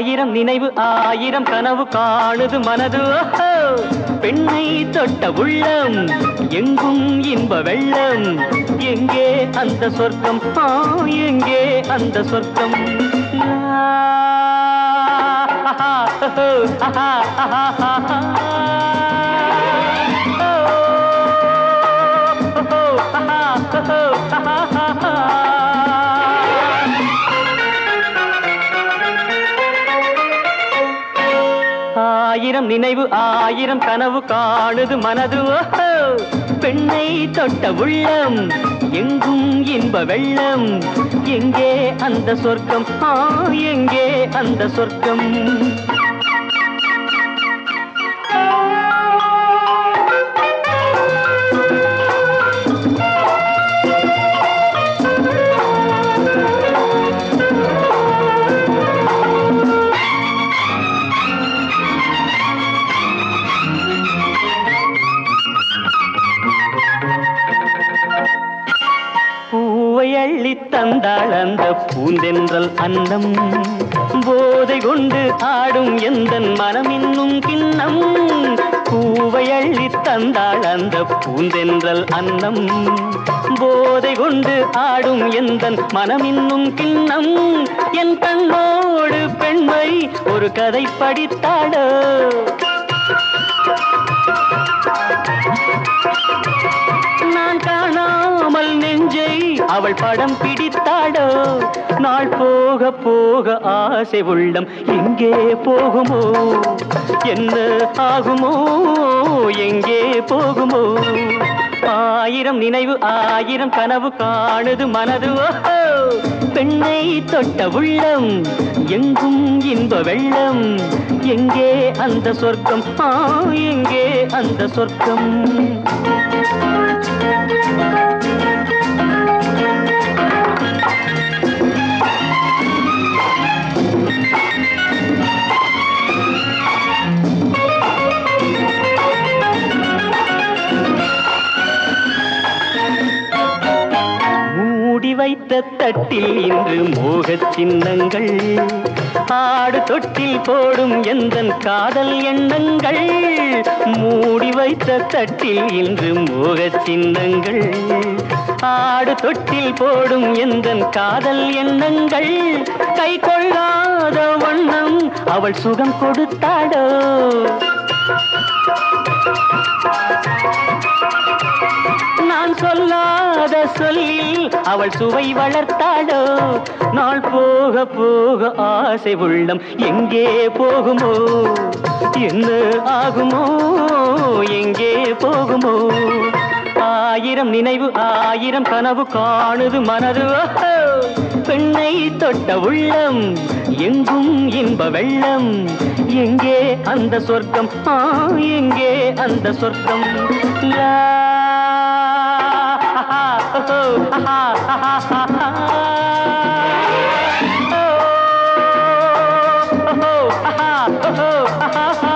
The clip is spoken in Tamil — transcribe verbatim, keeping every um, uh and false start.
ஆயிரம் நினைவு ஆயிரம் கனவு காணுது மனது பெண்ணை தொட்ட உள்ளம் எங்கும் இன்ப வெள்ளம் எங்கே அந்த சொர்க்கம் எங்கே அந்த சொர்க்கம் ஆயிரம் நினைவு ஆயிரம் கனவு காணுது மனது பெண்ணை தொட்ட உள்ளம் எங்கும் இன்ப வெள்ளம் எங்கே அந்த சொர்க்கம் எங்கே அந்த சொர்க்கம் அள்ளி தந்தாள் அந்த பூந்தென்றல் அன்னம் போதை கொண்டு ஆடும் எந்தன் மனம் இன்னும் கிண்ணம் பூவை அள்ளி தந்தாள் அந்த பூந்தென்றல் அன்னம் போதை கொண்டு ஆடும் எந்தன் மனம் இன்னும் கிண்ணம் என் கண்ணோடு பெண்மை ஒரு கதை படித்தாளோ நான் காணாமல் நெஞ்சை அவள் படம் பிடித்தாடோ நாள் போக போக ஆசை உள்ளம் எங்கே போகுமோ என்ன ஆகுமோ எங்கே போகுமோ ஆயிரம் நினைவு ஆயிரம் கனவு காணுது மனது பெண்ணை தொட்ட உள்ளம் எங்கும் இன்ப வெள்ளம் எங்கே அந்த சொர்க்கம் எங்கே அந்த சொர்க்கம் வைத்த தட்டில் இன்று மோகச் சின்னங்கள் ஆடு தொட்டில் போடும் எந்தன் காதல் எண்ணங்கள் மூடி வைத்த தட்டில் இன்று மோகச் சின்னங்கள் ஆடு தொட்டில் போடும் எந்தன் காதல் எண்ணங்கள் கை கொள்ளாத வண்ணம் அவள் சுகம் கொடுத்தாடோ நான் சொல்லாத சொல்லில் அவள் சுவை வளர்த்தாளோ நாள் போக போக ஆசை உள்ளம் எங்கே போகுமோ என்ன ஆகுமோ எங்கே போகுமோ ஆயிரம் நினைவு ஆயிரம் கனவு காணுது மனது பெண்ணை தொட்ட உள்ளம் எங்கும் இன்ப வெள்ளம் எங்கே அந்த சொர்க்கம் எங்கே அந்த சொர்க்கம் லா ha ha ha ha